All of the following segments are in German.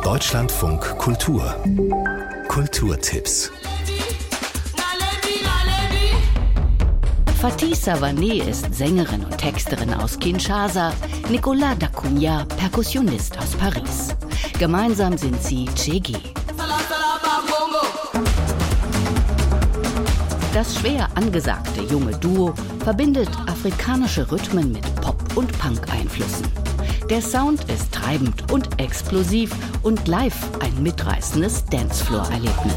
Deutschlandfunk Kultur. Kulturtipps. Fatih Savané ist Sängerin und Texterin aus Kinshasa, Nicolas Dacunha Perkussionist aus Paris. Gemeinsam sind sie Tchégué. Das schwer angesagte junge Duo verbindet afrikanische Rhythmen mit Pop- und Punk-Einflüssen. Der Sound ist treibend und explosiv und live ein mitreißendes Dancefloor-Erlebnis.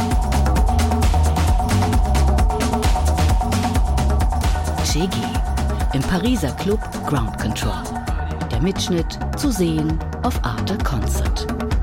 Tchégué im Pariser Club Ground Control. Der Mitschnitt zu sehen auf Arte Concert.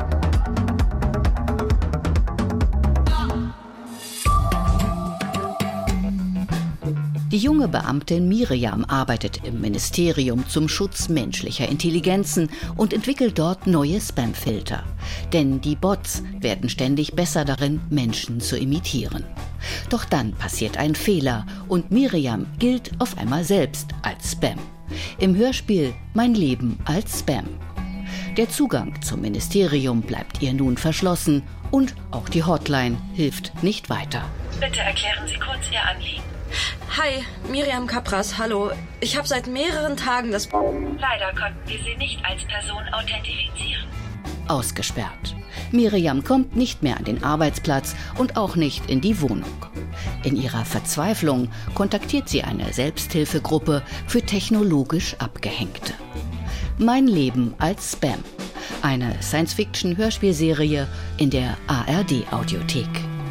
Die junge Beamtin Miriam arbeitet im Ministerium zum Schutz menschlicher Intelligenzen und entwickelt dort neue Spamfilter. Denn die Bots werden ständig besser darin, Menschen zu imitieren. Doch dann passiert ein Fehler und Miriam gilt auf einmal selbst als Spam. Im Hörspiel Mein Leben als Spam. Der Zugang zum Ministerium bleibt ihr nun verschlossen und auch die Hotline hilft nicht weiter. Bitte erklären Sie kurz Ihr Anliegen. Hi, Miriam Kapras, hallo. Ich habe seit mehreren Tagen das... Leider konnten wir Sie nicht als Person authentifizieren. Ausgesperrt. Miriam kommt nicht mehr an den Arbeitsplatz und auch nicht in die Wohnung. In ihrer Verzweiflung kontaktiert sie eine Selbsthilfegruppe für technologisch Abgehängte. Mein Leben als Spam. Eine Science-Fiction-Hörspielserie in der ARD-Audiothek.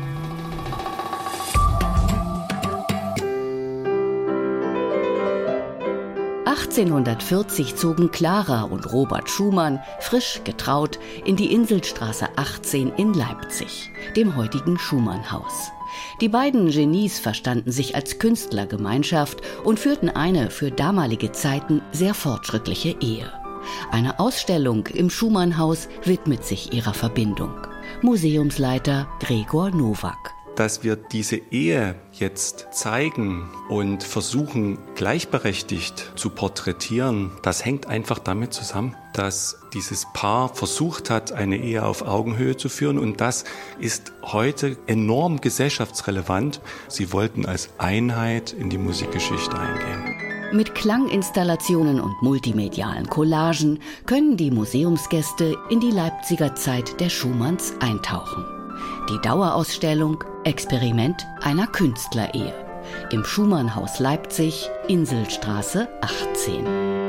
1840 zogen Clara und Robert Schumann, frisch getraut, in die Inselstraße 18 in Leipzig, dem heutigen Schumannhaus. Die beiden Genies verstanden sich als Künstlergemeinschaft und führten eine für damalige Zeiten sehr fortschrittliche Ehe. Eine Ausstellung im Schumannhaus widmet sich ihrer Verbindung. Museumsleiter Gregor Nowak. Dass wir diese Ehe jetzt zeigen und versuchen, gleichberechtigt zu porträtieren, das hängt einfach damit zusammen, dass dieses Paar versucht hat, eine Ehe auf Augenhöhe zu führen. Und das ist heute enorm gesellschaftsrelevant. Sie wollten als Einheit in die Musikgeschichte eingehen. Mit Klanginstallationen und multimedialen Collagen können die Museumsgäste in die Leipziger Zeit der Schumanns eintauchen. Die Dauerausstellung Experiment einer Künstlerehe im Schumannhaus Leipzig, Inselstraße 18.